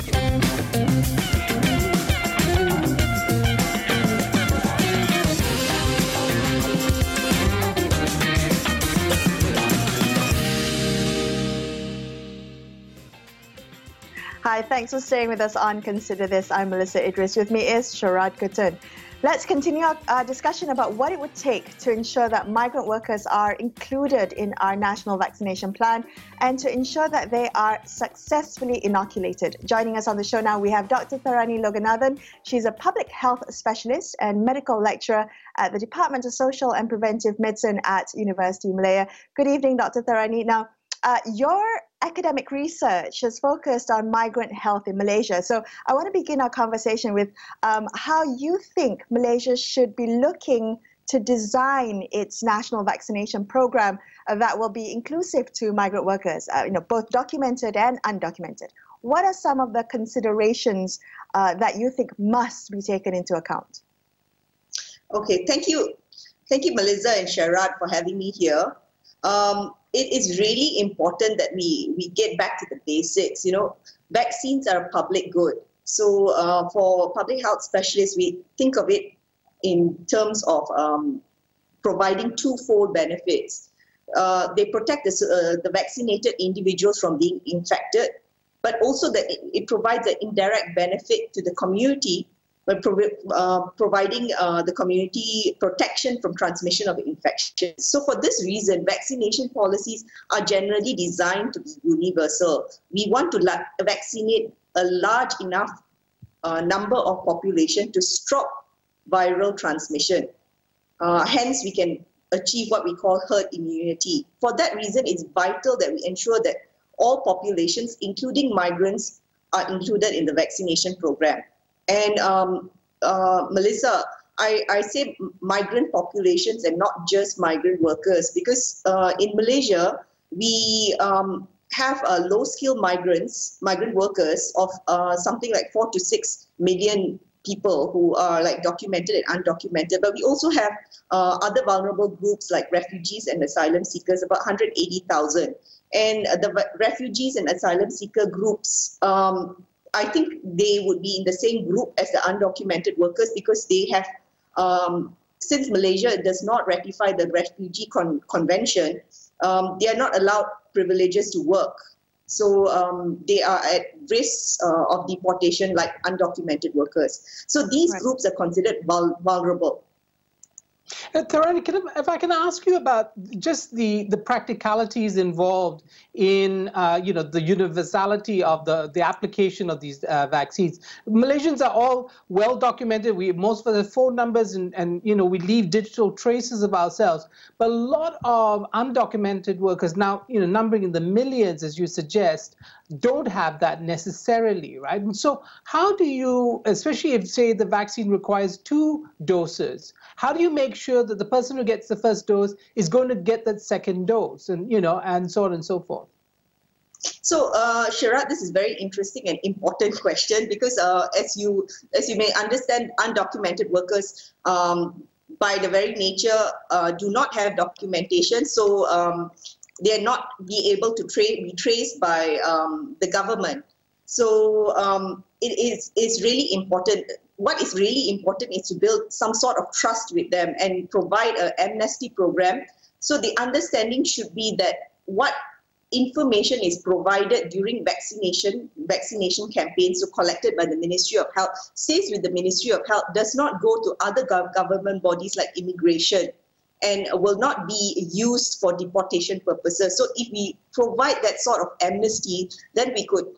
Hi, thanks for staying with us on Consider This. I'm Melissa Idris. With me is Sharad Khatun. Let's continue our discussion about what it would take to ensure that migrant workers are included in our national vaccination plan and to ensure that they are successfully inoculated. Joining us on the show now, we have Dr. Tharani Loganathan. She's a public health specialist and medical lecturer at the Department of Social and Preventive Medicine at University Malaya. Good evening, Dr. Tharani. Now, your academic research has focused on migrant health in Malaysia. So I want to begin our conversation with how you think Malaysia should be looking to design its national vaccination program that will be inclusive to migrant workers, both documented and undocumented. What are some of the considerations that you think must be taken into account? Okay, thank you. Thank you, Melissa and Sharad, for having me here. It is really important that we get back to the basics. Vaccines are a public good. So for public health specialists, we think of it in terms of providing twofold benefits. They protect the vaccinated individuals from being infected, but also that it provides an indirect benefit to the community by providing the community protection from transmission of infection. So for this reason, vaccination policies are generally designed to be universal. We want to vaccinate a large enough number of population to stop viral transmission. Hence, we can achieve what we call herd immunity. For that reason, it's vital that we ensure that all populations, including migrants, are included in the vaccination program. And Melissa, I say migrant populations and not just migrant workers, because in Malaysia, we have low-skilled migrant workers of something like 4 to 6 million people who are like documented and undocumented. But we also have other vulnerable groups like refugees and asylum seekers, about 180,000. And the refugees and asylum seeker groups, I think they would be in the same group as the undocumented workers because they have, since Malaysia does not ratify the Refugee Convention, they are not allowed privileges to work. So they are at risk of deportation like undocumented workers. So these groups are considered vulnerable. Tharani, if I can ask you about just the practicalities involved in the universality of the application of these vaccines. Malaysians are all well documented. Most of the phone numbers and we leave digital traces of ourselves. But a lot of undocumented workers now, numbering in the millions, as you suggest, don't have that necessarily, right? And so how do you, especially if, say, the vaccine requires 2 doses, how do you make sure that the person who gets the first dose is going to get that second dose and, and so on and so forth? So, Sharad, this is very interesting and important question because as you may understand, undocumented workers by the very nature do not have documentation. So they are not be able to be traced by the government. So it's really important. What is really important is to build some sort of trust with them and provide an amnesty program. So the understanding should be that what information is provided during vaccination campaigns, so collected by the Ministry of Health, stays with the Ministry of Health, does not go to other government bodies like immigration and will not be used for deportation purposes. So if we provide that sort of amnesty, then we could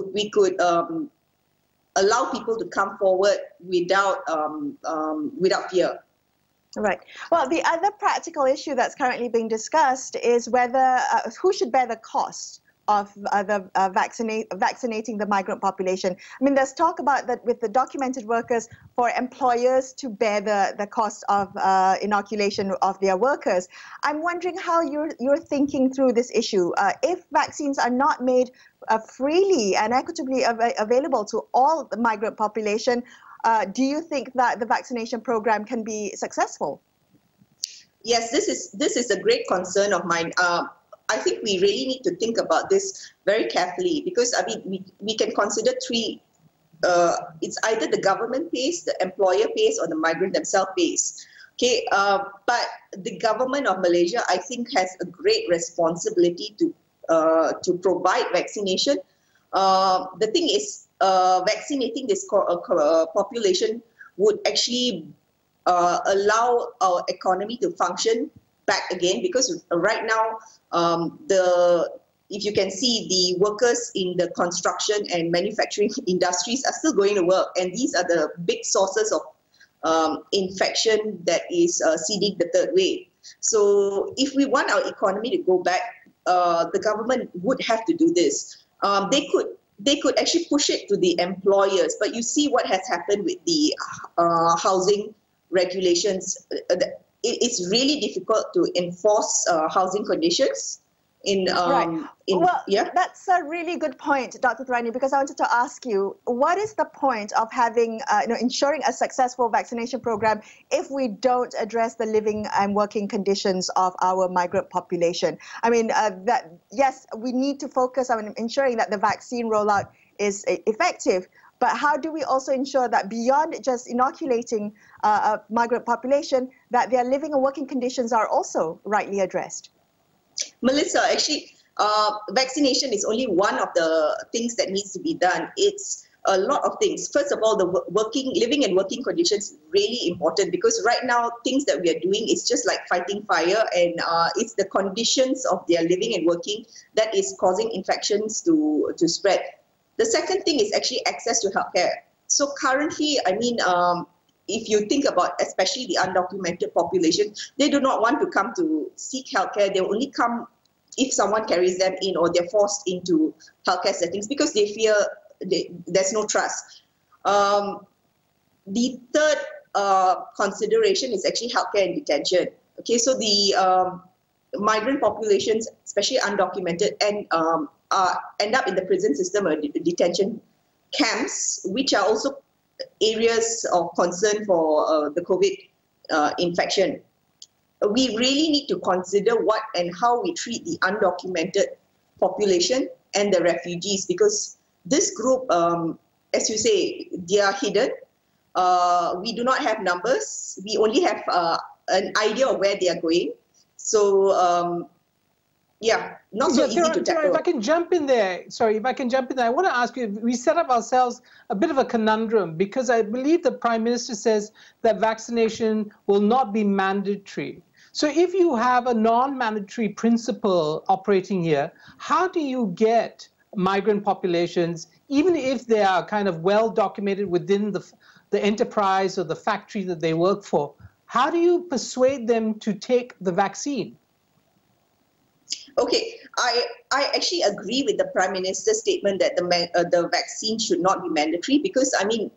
allow people to come forward without fear. Right. Well, the other practical issue that's currently being discussed is whether who should bear the cost of vaccinating the migrant population. I mean, there's talk about that with the documented workers for employers to bear the cost of inoculation of their workers. I'm wondering how you're thinking through this issue. If vaccines are not made freely and equitably available to all the migrant population, do you think that the vaccination program can be successful? Yes, this is a great concern of mine. I think we really need to think about this very carefully, because I mean we can consider three. It's either the government pays, the employer pays, or the migrant themselves pays. Okay, but the government of Malaysia, I think, has a great responsibility to provide vaccination. The thing is, vaccinating this population would actually allow our economy to function back again, because right now if you can see, the workers in the construction and manufacturing industries are still going to work, and these are the big sources of infection that is seeding the third wave. So if we want our economy to go back, the government would have to do this. They could actually push it to the employers, but you see what has happened with the housing regulations. It's really difficult to enforce housing conditions. That's a really good point, Dr. Tharani, because I wanted to ask you, what is the point of having, ensuring a successful vaccination program if we don't address the living and working conditions of our migrant population? I mean, yes, we need to focus on ensuring that the vaccine rollout is effective, but how do we also ensure that beyond just inoculating a migrant population, that their living and working conditions are also rightly addressed? Melissa, actually, vaccination is only one of the things that needs to be done. It's a lot of things. First of all, the living and working conditions really important, because right now things that we are doing is just like fighting fire, and it's the conditions of their living and working that is causing infections to spread. The second thing is actually access to healthcare. So currently, I mean, if you think about especially the undocumented population, they do not want to come to seek healthcare. They only come if someone carries them in, or they're forced into healthcare settings because they fear there's no trust. The third consideration is actually healthcare and detention. Okay, so the migrant populations, especially undocumented, and end up in the prison system or detention camps, which are also areas of concern for the COVID infection. We really need to consider what and how we treat the undocumented population and the refugees, because this group, as you say, they are hidden. We do not have numbers. We only have an idea of where they are going. So, not so easy to tackle. If I can jump in there, I want to ask you, we set up ourselves a bit of a conundrum, because I believe the Prime Minister says that vaccination will not be mandatory. So if you have a non-mandatory principle operating here, how do you get migrant populations, even if they are kind of well documented within the enterprise or the factory that they work for, how do you persuade them to take the vaccine? Okay, I actually agree with the Prime Minister's statement that the vaccine should not be mandatory, because, I mean,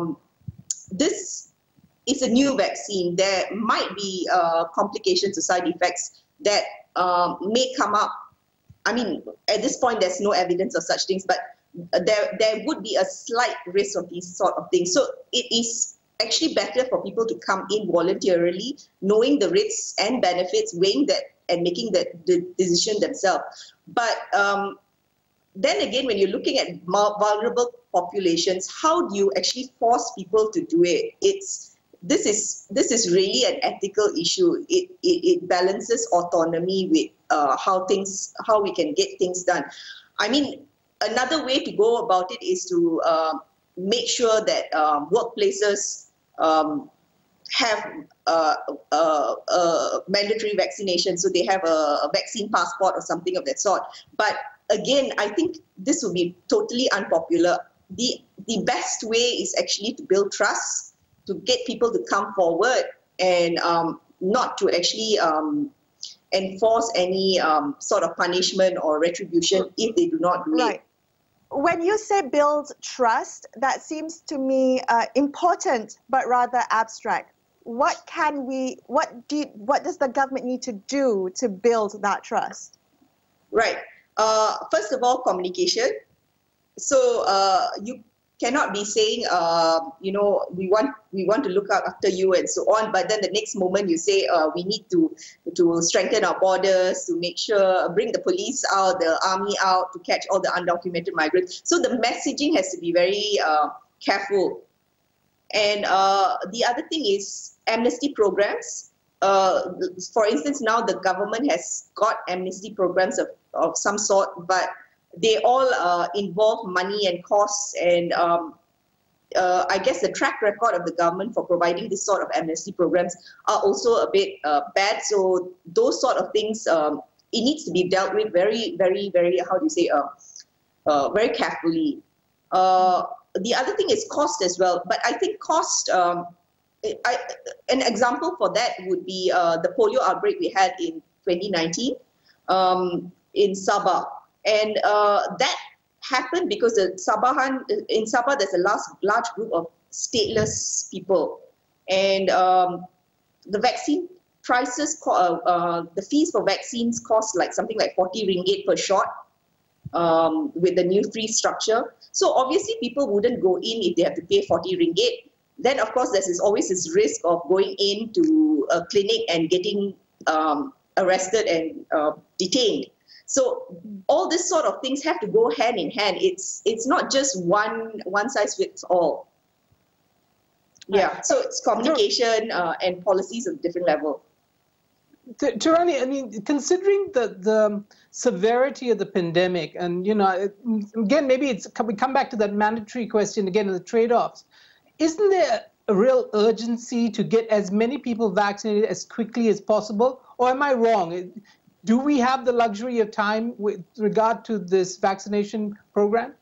this is a new vaccine. There might be complications or side effects that may come up. I mean, at this point, there's no evidence of such things, but there would be a slight risk of these sort of things. So it is actually better for people to come in voluntarily, knowing the risks and benefits, weighing that and making the decision themselves. But then again, when you're looking at vulnerable populations, how do you actually force people to do it? This is really an ethical issue. It balances autonomy with how we can get things done. I mean, another way to go about it is to make sure that workplaces have mandatory vaccination, so they have a vaccine passport or something of that sort. But again, I think this will be totally unpopular. The best way is actually to build trust, to get people to come forward, and not to actually enforce any sort of punishment or retribution if they do not do it. When you say build trust, that seems to me important but rather abstract. What does the government need to do to build that trust? Right. First of all, communication. So cannot be saying, we want to look after you and so on. But then the next moment you say we need to strengthen our borders, to make sure, bring the police out, the army out to catch all the undocumented migrants. So the messaging has to be very careful. And the other thing is amnesty programs. For instance, now the government has got amnesty programs of some sort, but they all involve money and costs, and I guess the track record of the government for providing this sort of amnesty programs are also a bit bad. So those sort of things, it needs to be dealt with very, very, very, very carefully. The other thing is cost as well, but I think cost, an example for that would be the polio outbreak we had in 2019 in Sabah. And that happened because in Sabah there's a large group of stateless people. And the vaccine prices, the fees for vaccines cost something like 40 ringgit per shot with the new fee structure. So obviously people wouldn't go in if they have to pay 40 ringgit. Then of course there's always this risk of going into a clinic and getting arrested and detained. So all this sort of things have to go hand in hand. It's not just one size fits all. Yeah, so it's communication and policies at a different level. Teerani, I mean, considering the severity of the pandemic, and again, maybe we come back to that mandatory question again, the trade-offs. Isn't there a real urgency to get as many people vaccinated as quickly as possible, or am I wrong? Do we have the luxury of time with regard to this vaccination program?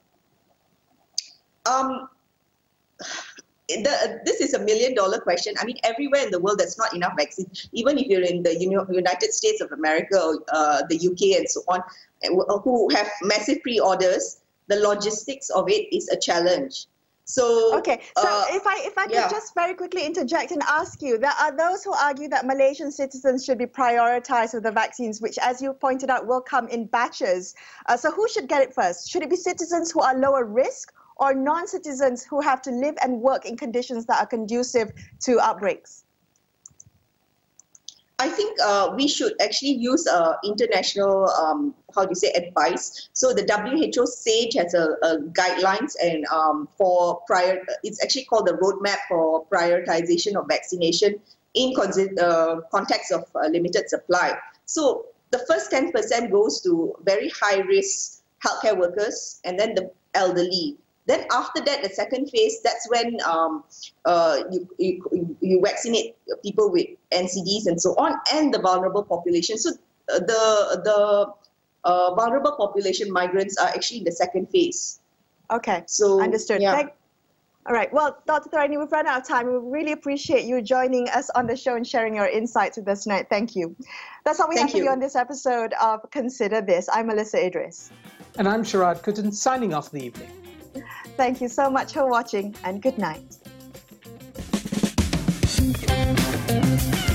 This is $1 million question. I mean, everywhere in the world, there's not enough vaccine. Even if you're in the United States of America, or the UK and so on, who have massive pre-orders, the logistics of it is a challenge. So okay, so if I could just very quickly interject and ask you, there are those who argue that Malaysian citizens should be prioritized with the vaccines, which, as you pointed out, will come in batches. So who should get it first? Should it be citizens who are lower risk, or non-citizens who have to live and work in conditions that are conducive to outbreaks? I think we should actually use international, advice. So the WHO SAGE has a guidelines, and it's actually called the Roadmap for Prioritization of Vaccination in context of limited supply. So the first 10% goes to very high-risk healthcare workers, and then the elderly. Then after that, the second phase, that's when you vaccinate people with NCDs and so on, and the vulnerable population. So the vulnerable population migrants are actually in the second phase. Okay, so understood. Yeah. All right. Well, Dr. Teerani, we've run out of time. We really appreciate you joining us on the show and sharing your insights with us tonight. Thank you. That's all we have for you on this episode of Consider This. I'm Melissa Idris. And I'm Sharad Kuttan, signing off the evening. Thank you so much for watching, and good night.